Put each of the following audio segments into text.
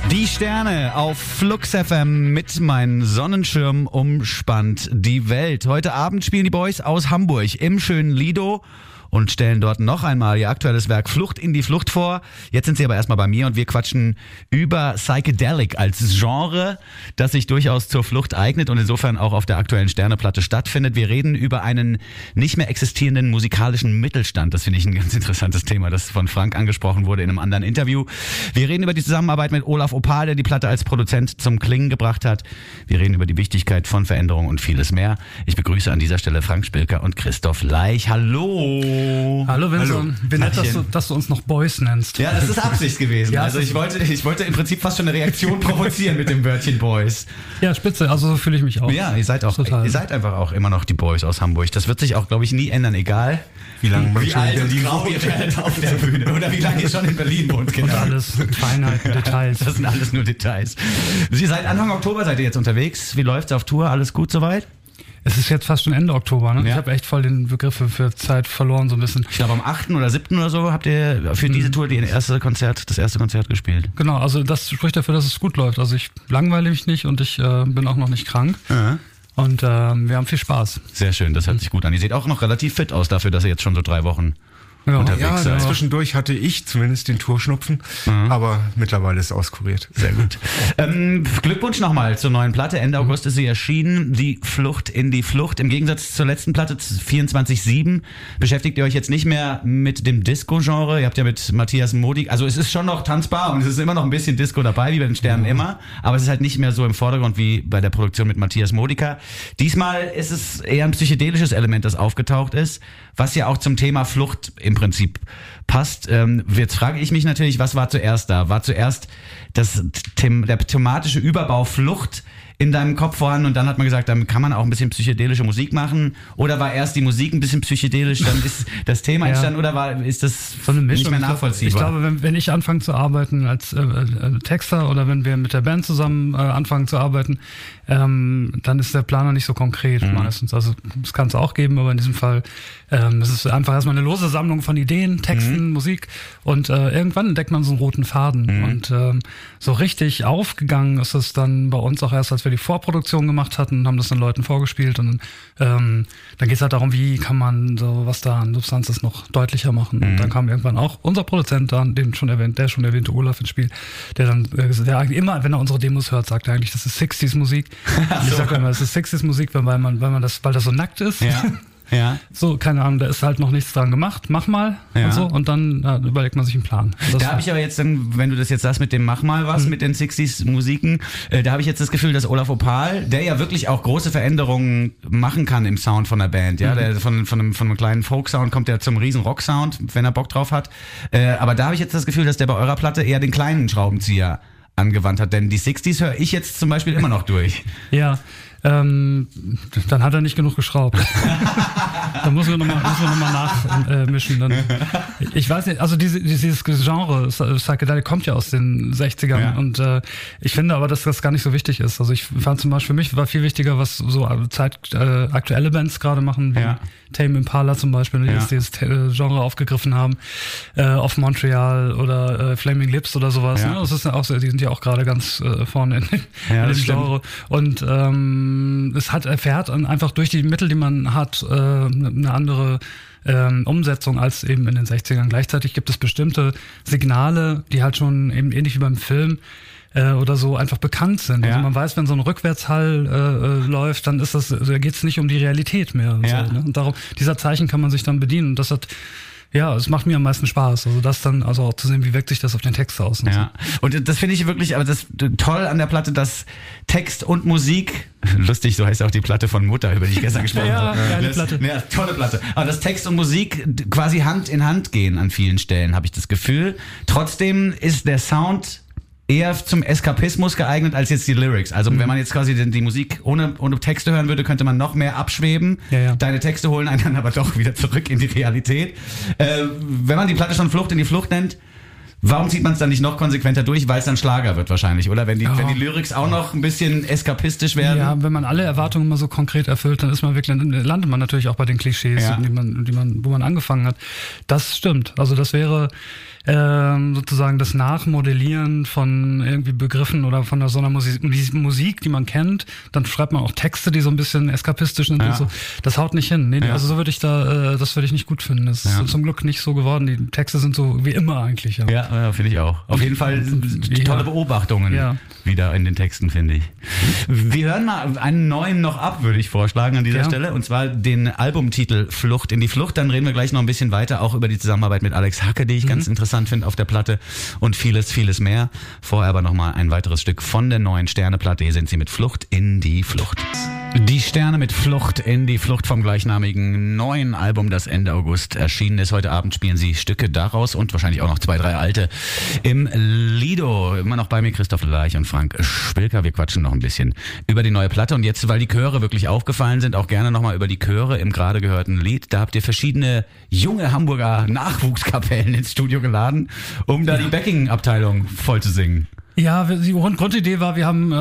Die Sterne auf Flux FM mit meinem Sonnenschirm umspannt die Welt. Heute Abend spielen die Boys aus Hamburg im schönen Lido und stellen dort noch einmal ihr aktuelles Werk Flucht in die Flucht vor. Jetzt sind sie aber erstmal bei mir und wir quatschen über Psychedelic als Genre, das sich durchaus zur Flucht eignet und insofern auch auf der aktuellen Sterneplatte stattfindet. Wir reden über einen nicht mehr existierenden musikalischen Mittelstand. Das finde ich ein ganz interessantes Thema, das von Frank angesprochen wurde in einem anderen Interview. Wir reden über die Zusammenarbeit mit Olaf Opal, der die Platte als Produzent zum Klingen gebracht hat. Wir reden über die Wichtigkeit von Veränderung und vieles mehr. Ich begrüße an dieser Stelle Frank Spilker und Christoph Leich. Hallo! Hallo Vincent, wie nett, dass du uns noch Boys nennst. Ja, das ist Absicht gewesen. Ja, also ich wollte im Prinzip fast schon eine Reaktion provozieren mit dem Wörtchen Boys. Ja, spitze, also so fühle ich mich auch. Ja, ihr seid einfach auch immer noch die Boys aus Hamburg. Das wird sich auch, glaube ich, nie ändern, egal wie lange man schon in Berlin wohnt. Ihr werdet auf der Bühne oder wie lange ihr schon in Berlin wohnt. Genau. Und alles Feinheiten, Details. Das sind alles nur Details. Seit Anfang Oktober seid ihr jetzt unterwegs. Wie läuft's auf Tour? Alles gut soweit? Es ist jetzt fast schon Ende Oktober, ne? Ja. Ich habe echt voll den Begriff für Zeit verloren, so ein bisschen. Ich glaube, am 8. oder 7. oder so habt ihr für diese Tour das erste Konzert gespielt. Genau, also das spricht dafür, dass es gut läuft. Also ich langweile mich nicht und ich bin auch noch nicht krank. Ja. Und wir haben viel Spaß. Sehr schön, das hört sich gut an. Ihr seht auch noch relativ fit aus dafür, dass ihr jetzt schon so 3 Wochen unterwegs seid. Zwischendurch hatte ich zumindest den Tourschnupfen, aber mittlerweile ist es auskuriert. Sehr gut. Glückwunsch nochmal zur neuen Platte. Ende August ist sie erschienen. Die Flucht in die Flucht. Im Gegensatz zur letzten Platte 24/7 beschäftigt ihr euch jetzt nicht mehr mit dem Disco-Genre. Ihr habt ja mit Matthias Modig, also es ist schon noch tanzbar und es ist immer noch ein bisschen Disco dabei, wie bei den Sternen immer, aber es ist halt nicht mehr so im Vordergrund wie bei der Produktion mit Matthias Modica. Diesmal ist es eher ein psychedelisches Element, das aufgetaucht ist, was ja auch zum Thema Flucht im Prinzip passt. Jetzt frage ich mich natürlich, was war zuerst da? War zuerst der thematische Überbau Flucht in deinem Kopf vorhanden und dann hat man gesagt, dann kann man auch ein bisschen psychedelische Musik machen? Oder war erst die Musik ein bisschen psychedelisch, dann ist das Thema entstanden oder ist das so eine Mischung, nicht mehr nachvollziehbar? Ich glaube, wenn ich anfange zu arbeiten als Texter oder wenn wir mit der Band zusammen anfangen zu arbeiten, dann ist der Plan noch nicht so konkret meistens. Also das kann es auch geben, aber in diesem Fall es ist einfach erstmal eine lose Sammlung von Ideen, Texten, Musik und irgendwann entdeckt man so einen roten Faden. Und so richtig aufgegangen ist es dann bei uns auch erst, als wir die Vorproduktion gemacht hatten, haben das den Leuten vorgespielt und dann geht es halt darum, wie kann man so was da an Substanz noch deutlicher machen. Und dann kam irgendwann auch unser Produzent da, der schon erwähnte Olaf ins Spiel, der eigentlich immer, wenn er unsere Demos hört, sagt er eigentlich, das ist 60s Musik. Und ich sage immer, das ist 60s Musik, weil das so nackt ist. Ja. Ja. So, keine Ahnung, da ist halt noch nichts dran gemacht, mach mal und so und dann überlegt man sich einen Plan. Da habe ich aber jetzt dann, wenn du das jetzt sagst mit dem Mach mal was, mit den 60s Musiken, da habe ich jetzt das Gefühl, dass Olaf Opal, der ja wirklich auch große Veränderungen machen kann im Sound von der Band, ja, der von einem kleinen Folk-Sound kommt der zum riesen Rock-Sound, wenn er Bock drauf hat, aber da habe ich jetzt das Gefühl, dass der bei eurer Platte eher den kleinen Schraubenzieher angewandt hat, denn die 60s höre ich jetzt zum Beispiel immer noch durch. Ja, dann hat er nicht genug geschraubt. Da müssen wir nochmal nachmischen. Dann. Ich weiß nicht, also dieses Genre Psychedelic kommt ja aus den 60ern und ich finde aber, dass das gar nicht so wichtig ist. Also ich fand zum Beispiel, für mich war viel wichtiger, was so aktuelle Bands gerade machen, wie Tame Impala zum Beispiel, die dieses Genre aufgegriffen haben, Off Montreal oder Flaming Lips oder sowas. Ne? Das ist ja auch so, die sind ja auch gerade ganz vorne in dem Genre. Und es erfährt einfach durch die Mittel, die man hat, eine andere Umsetzung als eben in den 60ern. Gleichzeitig gibt es bestimmte Signale, die halt schon eben ähnlich wie beim Film oder so einfach bekannt sind. Also man weiß, wenn so ein Rückwärtshall läuft, dann da geht es nicht um die Realität mehr. Und, so, ne? Und darum, dieser Zeichen kann man sich dann bedienen. Und das es macht mir am meisten Spaß. Also das dann, also auch zu sehen, wie wirkt sich das auf den Text aus. Und und das finde ich wirklich, aber das toll an der Platte, dass Text und Musik, lustig, so heißt auch die Platte von Mutter, über die ich gestern gesprochen habe. Geile Platte. Ja, tolle Platte. Aber dass Text und Musik quasi Hand in Hand gehen an vielen Stellen, habe ich das Gefühl. Trotzdem ist der Sound eher zum Eskapismus geeignet als jetzt die Lyrics. Also wenn man jetzt quasi die Musik ohne Texte hören würde, könnte man noch mehr abschweben. Deine Texte holen einen dann aber doch wieder zurück in die Realität. Wenn man die Platte schon Flucht in die Flucht nennt, Warum zieht man es dann nicht noch konsequenter durch? Weil es dann Schlager wird wahrscheinlich, oder? Wenn die Lyrics auch noch ein bisschen eskapistisch werden. Ja, wenn man alle Erwartungen immer so konkret erfüllt, dann ist man wirklich, landet man natürlich auch bei den Klischees, wo man angefangen hat. Das stimmt. Also das wäre sozusagen das Nachmodellieren von irgendwie Begriffen oder von so einer Musik, die man kennt. Dann schreibt man auch Texte, die so ein bisschen eskapistisch sind und so. Das haut nicht hin. Nee, also so würde ich das würde ich nicht gut finden. Das ist zum Glück nicht so geworden. Die Texte sind so wie immer eigentlich. Ja, finde ich auch. Auf jeden Fall tolle Beobachtungen wieder in den Texten, finde ich. Wir hören mal einen neuen noch ab, würde ich vorschlagen an dieser Stelle. Und zwar den Albumtitel Flucht in die Flucht. Dann reden wir gleich noch ein bisschen weiter, auch über die Zusammenarbeit mit Alex Hacke, die ich ganz interessant finde auf der Platte und vieles, vieles mehr. Vorher aber nochmal ein weiteres Stück von der neuen Sterne-Platte. Hier sind sie mit Flucht in die Flucht. Die Sterne mit Flucht in die Flucht vom gleichnamigen neuen Album, das Ende August erschienen ist. Heute Abend spielen sie Stücke daraus und wahrscheinlich auch noch 2, 3 alte im Lido. Immer noch bei mir Christoph Lerch und Frank Spilker. Wir quatschen noch ein bisschen über die neue Platte. Und jetzt, weil die Chöre wirklich aufgefallen sind, auch gerne nochmal über die Chöre im gerade gehörten Lied. Da habt ihr verschiedene junge Hamburger Nachwuchskapellen ins Studio geladen, um da die Backing-Abteilung voll zu singen. Ja, die Grundidee war, wir haben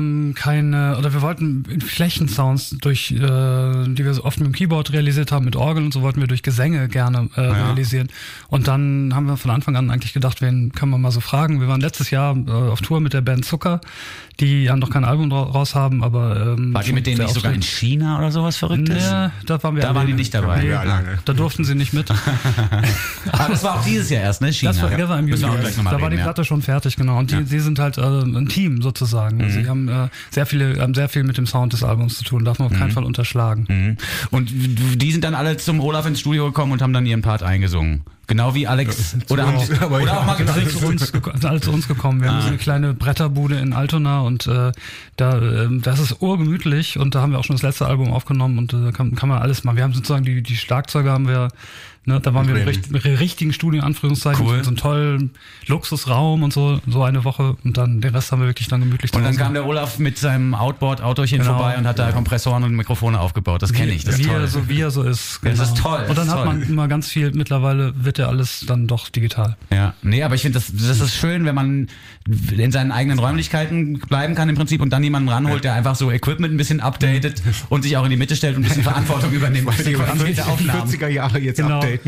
wir wollten Flächensounds die wir so oft mit dem Keyboard realisiert haben, mit Orgeln und so wollten wir durch Gesänge gerne realisieren. Und dann haben wir von Anfang an eigentlich gedacht, wen können wir mal so fragen. Wir waren letztes Jahr auf Tour mit der Band Zucker, die ja noch kein Album raus haben, aber war die mit denen nicht sogar in China oder sowas Verrücktes? Ja, da waren die nicht dabei. Nee, da durften sie nicht mit. Aber das war auch dieses Jahr erst, ne? China. Das war im Juni. Da war die Platte schon fertig, genau. Und sie sind halt ein Team sozusagen. Sie haben sehr viel mit dem Sound des Albums zu tun, darf man auf keinen Fall unterschlagen. Und die sind dann alle zum Olaf ins Studio gekommen und haben dann ihren Part eingesungen. Genau wie Alex. Oder auch mal sind alle zu uns gekommen. Wir haben so eine kleine Bretterbude in Altona und das ist urgemütlich und da haben wir auch schon das letzte Album aufgenommen und da kann man alles machen. Wir haben sozusagen die Schlagzeuger haben wir, da waren wir im richtigen Studio, in Anführungszeichen, in so einem tollen Luxusraum und so eine Woche und dann den Rest haben wir wirklich dann gemütlich Und dann kam der Olaf mit seinem Outboard-Autochen vorbei und hat da Kompressoren und Mikrofone aufgebaut. Das kenne ich, das ist toll. Wie er so ist. Genau. Das ist toll. Und dann hat man immer ganz viel, mittlerweile wird ja alles dann doch digital. Ja, nee, aber ich finde, das ist schön, wenn man in seinen eigenen Räumlichkeiten bleiben kann im Prinzip und dann jemanden ranholt, der einfach so Equipment ein bisschen updatet und sich auch in die Mitte stellt und ein bisschen Verantwortung übernimmt für die 40er Jahre jetzt updaten.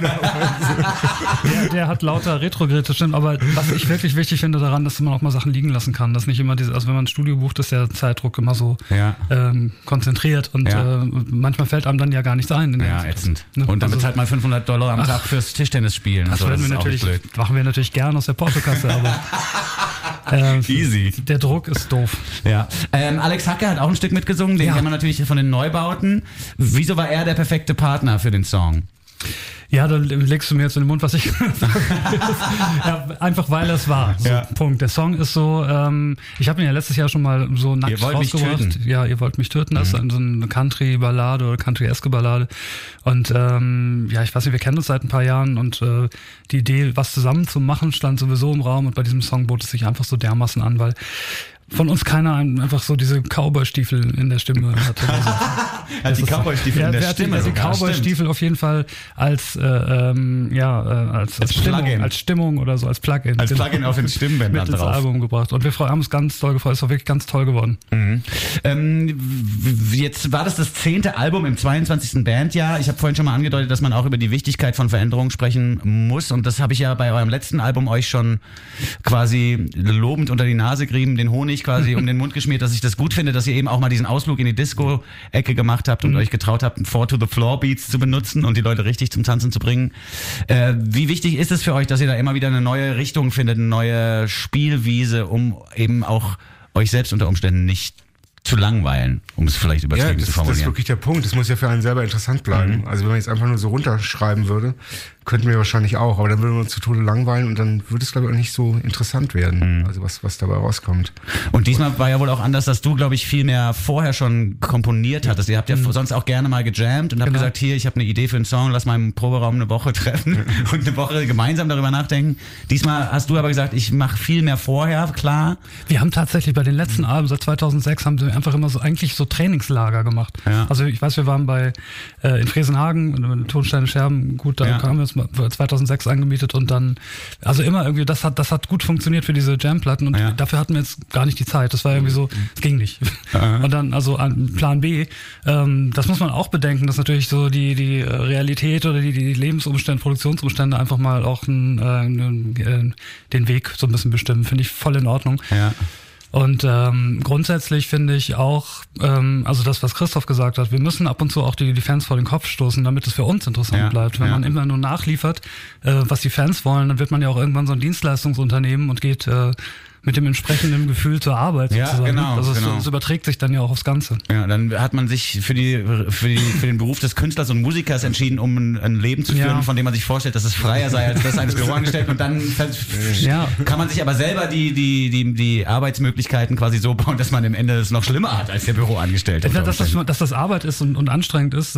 Der hat lauter Retro-Geräte, stimmt, aber was ich wirklich wichtig finde daran, dass man auch mal Sachen liegen lassen kann, dass nicht immer also wenn man ein Studio bucht, ist der Zeitdruck immer so konzentriert und manchmal fällt einem dann ja gar nichts ein. Ätzend. Ne? Und dann bezahlt man $500 am Tag fürs Tischtennis spielen. Das machen wir natürlich gerne aus der Portokasse, aber easy. Der Druck ist doof. Ja. Alex Hacke hat auch ein Stück mitgesungen, den kennen wir natürlich von den Neubauten. Wieso war er der perfekte Partner für den Song? Ja, dann legst du mir jetzt in den Mund, was ich einfach weil es war. So, Punkt. Der Song ist so, ich habe ihn ja letztes Jahr schon mal so nackt rausgebracht. Ja, ihr wollt mich töten. Das ist so eine Country-Ballade oder Country-eske-Ballade. Und ich weiß nicht, wir kennen uns seit ein paar Jahren und die Idee, was zusammen zu machen, stand sowieso im Raum und bei diesem Song bot es sich einfach so dermaßen an, weil von uns keiner einfach so diese Cowboy-Stiefel in der Stimme hatte. Also, die Cowboy-Stiefel in der Stimme. Die Cowboy-Stiefel auf jeden Fall als Stimmung oder so, als Plugin. Als Plugin auf den Stimmbändern drauf. Das Album gebracht. Und wir haben uns ganz toll gefreut. Es ist auch wirklich ganz toll geworden. Jetzt war das 10. Album im 22. Bandjahr. Ich habe vorhin schon mal angedeutet, dass man auch über die Wichtigkeit von Veränderungen sprechen muss. Und das habe ich ja bei eurem letzten Album euch schon quasi lobend unter die Nase gerieben, den Honig quasi um den Mund geschmiert, dass ich das gut finde, dass ihr eben auch mal diesen Ausflug in die Disco-Ecke gemacht habt und euch getraut habt, 4-to-the-Floor-Beats zu benutzen und die Leute richtig zum Tanzen zu bringen. Wie wichtig ist es für euch, dass ihr da immer wieder eine neue Richtung findet, eine neue Spielwiese, um eben auch euch selbst unter Umständen nicht zu langweilen, um es vielleicht übertrieben zu formulieren? Das ist wirklich der Punkt. Das muss ja für einen selber interessant bleiben. Also wenn man jetzt einfach nur so runterschreiben würde, könnten wir wahrscheinlich auch, aber dann würden wir uns zu Tode langweilen und dann würde es, glaube ich, auch nicht so interessant werden, also was dabei rauskommt. Und diesmal war ja wohl auch anders, dass du, glaube ich, viel mehr vorher schon komponiert hattest. Ihr habt ja sonst auch gerne mal gejammt und habt gesagt, hier, ich habe eine Idee für einen Song, lass mal im Proberaum eine Woche treffen und eine Woche gemeinsam darüber nachdenken. Diesmal hast du aber gesagt, ich mache viel mehr vorher, klar. Wir haben tatsächlich bei den letzten Alben, seit 2006, haben wir einfach immer so eigentlich so Trainingslager gemacht. Ja. Also ich weiß, wir waren in Fresenhagen, Tonsteine Scherben, gut, da haben wir uns mal 2006 angemietet und dann, also immer irgendwie, das hat gut funktioniert für diese Jam-Platten und dafür hatten wir jetzt gar nicht die Zeit. Das war irgendwie so, es ging nicht. Und dann, also an Plan B, das muss man auch bedenken, dass natürlich so die Realität oder die Lebensumstände, Produktionsumstände einfach mal auch den Weg so ein bisschen bestimmen. Finde ich voll in Ordnung. Ja. Und grundsätzlich finde ich auch, also das, was Christoph gesagt hat, wir müssen ab und zu auch die Fans vor den Kopf stoßen, damit es für uns interessant bleibt. Wenn man immer nur nachliefert, was die Fans wollen, dann wird man ja auch irgendwann so ein Dienstleistungsunternehmen und geht mit dem entsprechenden Gefühl zur Arbeit sozusagen. Genau, also es überträgt sich dann ja auch aufs Ganze. Ja, dann hat man sich für den Beruf des Künstlers und Musikers entschieden, um ein Leben zu führen, von dem man sich vorstellt, dass es freier sei als das eines Büroangestellten. Und dann kann man sich aber selber die Arbeitsmöglichkeiten quasi so bauen, dass man am Ende es noch schlimmer hat als der Büroangestellte. Dass das Arbeit ist und anstrengend ist,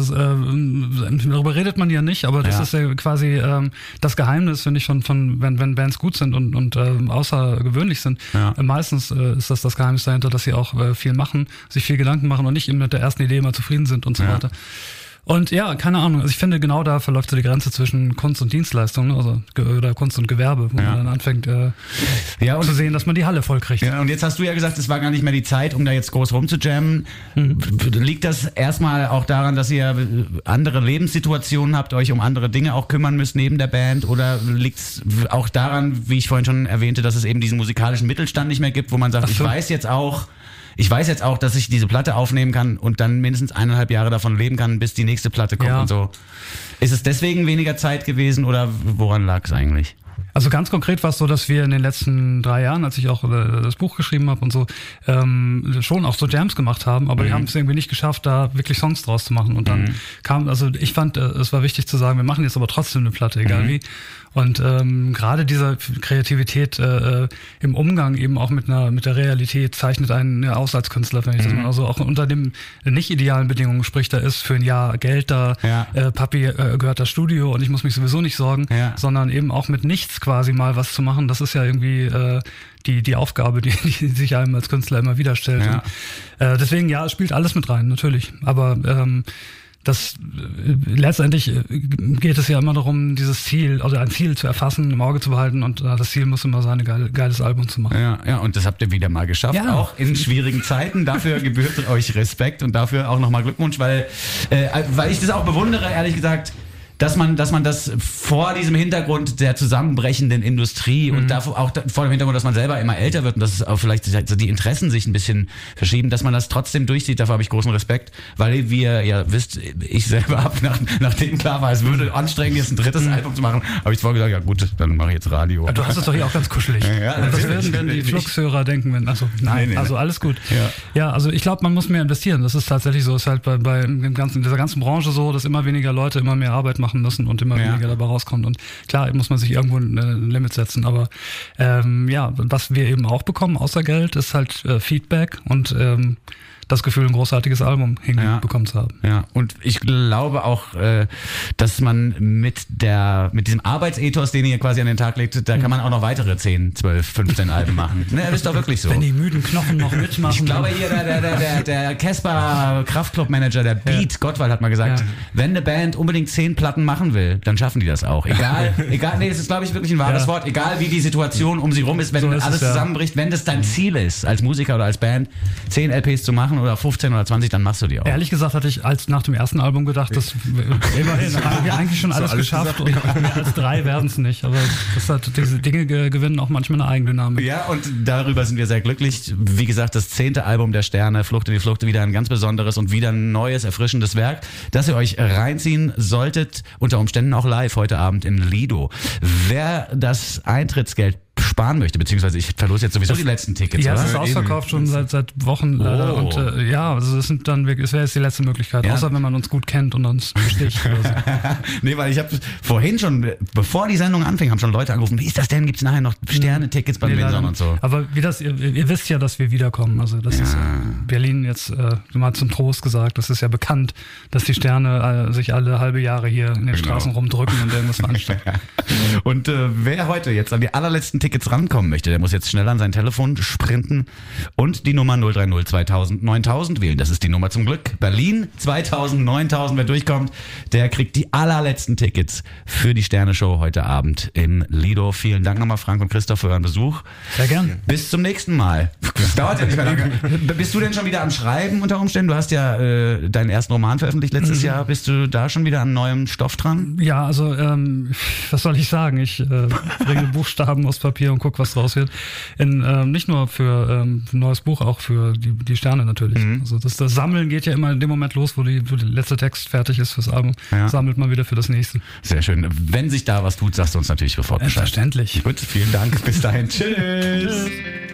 darüber redet man ja nicht, aber das ist ja quasi das Geheimnis, finde ich, wenn Bands gut sind und außergewöhnlich sind. Ja. Meistens ist das Geheimnis dahinter, dass sie auch viel machen, sich viel Gedanken machen und nicht eben mit der ersten Idee immer zufrieden sind und so weiter. Und ja, keine Ahnung, also ich finde, genau da verläuft so die Grenze zwischen Kunst und Dienstleistung, also oder Kunst und Gewerbe, wo man dann anfängt zu sehen, dass man die Halle voll kriegt. Ja, und jetzt hast du ja gesagt, es war gar nicht mehr die Zeit, um da jetzt groß rumzujammen. Liegt das erstmal auch daran, dass ihr andere Lebenssituationen habt, euch um andere Dinge auch kümmern müsst neben der Band? Oder liegt es auch daran, wie ich vorhin schon erwähnte, dass es eben diesen musikalischen Mittelstand nicht mehr gibt, wo man sagt, ich weiß jetzt auch, dass ich diese Platte aufnehmen kann und dann mindestens 1,5 Jahre davon leben kann, bis die nächste Platte kommt und so. Ist es deswegen weniger Zeit gewesen oder woran lag es eigentlich? Also ganz konkret war es so, dass wir in den letzten 3 Jahren, als ich auch das Buch geschrieben habe und so, schon auch so Jams gemacht haben, aber wir haben es irgendwie nicht geschafft, da wirklich Songs draus zu machen. Und dann also ich fand, es war wichtig zu sagen, wir machen jetzt aber trotzdem eine Platte, egal wie. Und gerade diese Kreativität im Umgang eben auch mit der Realität zeichnet einen aus als Künstler, finde ich, dass man also auch unter den nicht idealen Bedingungen, sprich, da ist für ein Jahr Geld da, Papi gehört das Studio und ich muss mich sowieso nicht sorgen, sondern eben auch mit nichts quasi mal was zu machen, das ist ja irgendwie die Aufgabe, die sich einem als Künstler immer wieder stellt. Und, deswegen, es spielt alles mit rein, natürlich, aber letztendlich geht es ja immer darum, dieses Ziel, also ein Ziel zu erfassen, im Auge zu behalten und das Ziel muss immer sein, ein geiles Album zu machen. Ja, und das habt ihr wieder mal geschafft, auch in schwierigen Zeiten. Dafür gebührt euch Respekt und dafür auch nochmal Glückwunsch, weil ich das auch bewundere, ehrlich gesagt, dass man das vor diesem Hintergrund der zusammenbrechenden Industrie und davor auch vor dem Hintergrund, dass man selber immer älter wird und dass auch vielleicht so die Interessen sich ein bisschen verschieben, dass man das trotzdem durchzieht. Dafür habe ich großen Respekt, weil wie ihr ja wisst, ich selber habe, nachdem klar war, es würde anstrengend, jetzt ein drittes Album zu machen, habe ich vorher gesagt, ja gut, dann mache ich jetzt Radio. Ja, du hast es doch hier auch ganz kuschelig. Das werden die Fluxhörer denken, nein, alles gut. Ja, also ich glaube, man muss mehr investieren. Das ist tatsächlich so, ist halt bei in dieser ganzen Branche so, dass immer weniger Leute immer mehr Arbeit machen müssen und immer weniger dabei rauskommt. Und klar, muss man sich irgendwo ein Limit setzen. Aber was wir eben auch bekommen, außer Geld, ist halt Feedback und das Gefühl, ein großartiges Album hinbekommen zu haben. Ja, und ich glaube auch, dass man mit diesem Arbeitsethos, den ihr quasi an den Tag legt, da kann man auch noch weitere 10, 12, 15 Alben machen. Ne, das ist doch wirklich so. Wenn die müden Knochen noch mitmachen. Ich glaube hier, der Casper Kraftclub-Manager, der Beat Gottwald hat mal gesagt, wenn eine Band unbedingt 10 Platten machen will, dann schaffen die das auch. Egal, das ist, glaube ich, wirklich ein wahres Wort, egal wie die Situation um sie rum ist, wenn alles zusammenbricht, wenn das dein Ziel ist, als Musiker oder als Band, 10 LPs zu machen oder 15 oder 20, dann machst du die auch. Ehrlich gesagt hatte ich nach dem ersten Album gedacht, dass immerhin haben wir eigentlich schon alles geschafft und mehr als 3 werden es nicht. Aber diese Dinge gewinnen auch manchmal eine Eigendynamik. Ja, und darüber sind wir sehr glücklich. Wie gesagt, das 10. Album der Sterne, Flucht in die Flucht, wieder ein ganz besonderes und wieder ein neues, erfrischendes Werk, das ihr euch reinziehen solltet, unter Umständen auch live heute Abend in Lido. Wer das Eintrittsgeld sparen möchte, beziehungsweise ich verlose jetzt sowieso die letzten Tickets. Ja, es ist ausverkauft schon seit Wochen leider. Und also es wäre jetzt die letzte Möglichkeit, außer wenn man uns gut kennt und uns besticht oder so. Nee, weil ich habe vorhin schon, bevor die Sendung anfing, haben schon Leute angerufen, wie ist das denn? Gibt's nachher noch Sterne-Tickets beim Windsor und so? Aber ihr wisst ja, dass wir wiederkommen. Also das ist Berlin jetzt mal zum Trost gesagt, das ist ja bekannt, dass die Sterne sich alle halbe Jahre hier in den Straßen rumdrücken und irgendwas veranstalten. Und wer heute jetzt an die allerletzten Tickets jetzt rankommen möchte, der muss jetzt schnell an sein Telefon sprinten und die Nummer 030 2000 9000 wählen. Das ist die Nummer zum Glück. Berlin 2000 9000. Wer durchkommt, der kriegt die allerletzten Tickets für die Sterne-Show heute Abend im Lido. Vielen Dank nochmal, Frank und Christoph, für euren Besuch. Sehr gern. Bis zum nächsten Mal. Das dauert ja nicht mehr lange. Bist du denn schon wieder am Schreiben unter Umständen? Du hast ja deinen ersten Roman veröffentlicht letztes Jahr. Bist du da schon wieder an neuem Stoff dran? Ja, also was soll ich sagen? Ich bringe Buchstaben aus Papier und gucke, was draus wird. Nicht nur für ein neues Buch, auch für die Sterne natürlich. Also das Sammeln geht ja immer in dem Moment los, wo der letzte Text fertig ist fürs Album. Ja. Sammelt man wieder für das nächste. Sehr schön. Wenn sich da was tut, sagst du uns natürlich sofort Bescheid. Selbstverständlich. Gut, vielen Dank. Bis dahin. Tschüss.